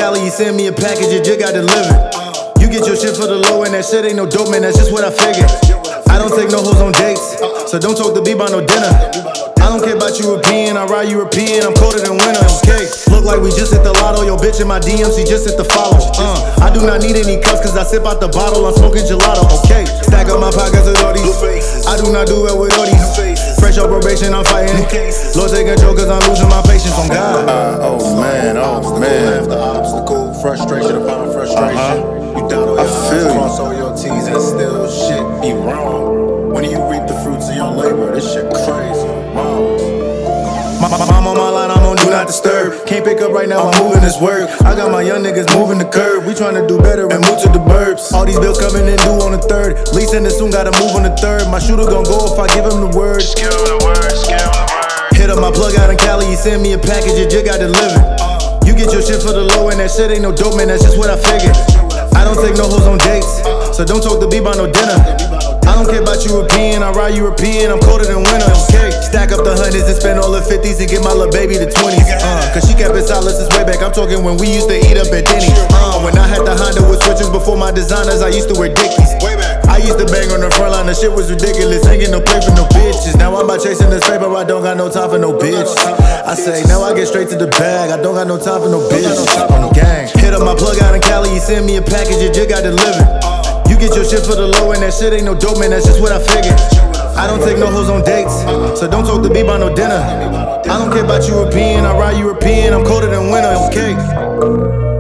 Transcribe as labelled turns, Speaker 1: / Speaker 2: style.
Speaker 1: Cali, you send me a package, it just got delivered. You get your shit for the low and that shit ain't no dope, man, that's just what I figured. I don't take no hoes on dates, so don't talk to me about no dinner. I don't care about European, I ride European, I'm colder than winter, okay? Look like we just hit the lotto, yo bitch in my DMs, she just hit the follow. I do not need any cups, cause I sip out the bottle, I'm smoking gelato, okay? Stack up my pockets with all these, I do not do it with all these. Fresh off probation, I'm fighting. Lord take control, cause I'm losing my patience on God.
Speaker 2: Oh man.
Speaker 3: After obstacle, frustration upon frustration. You dot all your I's, cross all your T's, and still shit be wrong. When you reap the fruits of your labor, this shit crazy.
Speaker 1: I'm on my line, I'm on do not disturb. Can't pick up right now, I'm moving this work. I got my young niggas moving the curb. We tryna do better and move to the burbs. All these bills coming in due on the 3rd. Leasing it soon, gotta move on the 3rd. My shooter gon' go if I give him the word. Hit up my plug out in Cali, you send me a package, it just got delivered. You get your shit for the low and that shit ain't no dope, man, that's just what I figured. I don't take no hoes on dates, so don't talk to me about no dinner. I don't care about European, I ride European, I'm colder than winter, okay? Stack up the hundreds and spend all the 50s and get my little baby the 20s. Cause she kept it solid since way back, I'm talking when we used to eat up at Denny's. When I had the Honda with switches before my designers, I used to wear Dickies. I used to bang on the front line, the shit was ridiculous, ain't get no play for no bitches. Now I'm out chasing this paper, I don't got no time for no bitch. I say, now I get straight to the bag, I don't got no time for no bitches. On the gang. Hit up my plug out in Cali, you send me a package, it just got delivered. You get your shit for the low and that shit ain't no dope, man, that's just what I figured. I don't take no hoes on dates, so don't talk to me about no dinner. I don't care about European, I ride European, I'm colder than winter, okay?